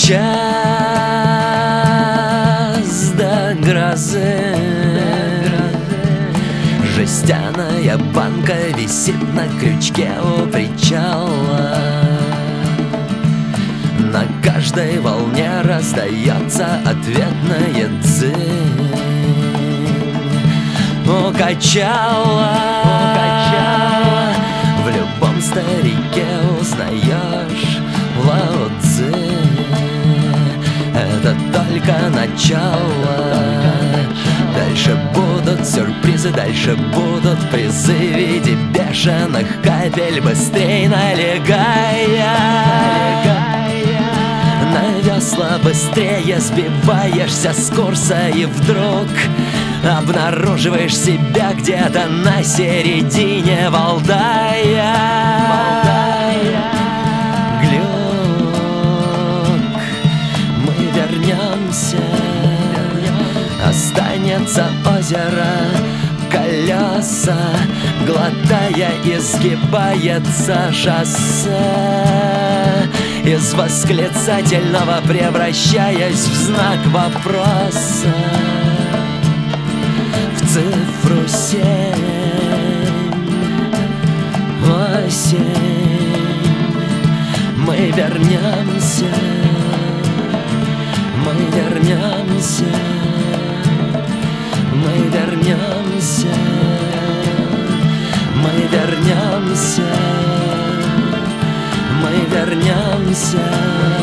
час до грозы. Жестяная банка висит на крючке у причала. На каждой волне раздается ответная дзынь. Укачала, в любом старике узнаешь Лао Цзы. Это только начало. Дальше будут сюрпризы, дальше будут призы в виде бешеных капель, быстрей налегая на весла, быстрее сбиваешься с курса и вдруг обнаруживаешь себя где-то на середине Валдая. Глюк, мы вернемся. Останется озеро, колеса, глотая, изгибается шоссе. Из восклицательного превращаясь в знак вопроса, в цифру 7. Осень, мы вернемся, мы вернемся. Мы вернемся, мы вернемся, мы вернемся.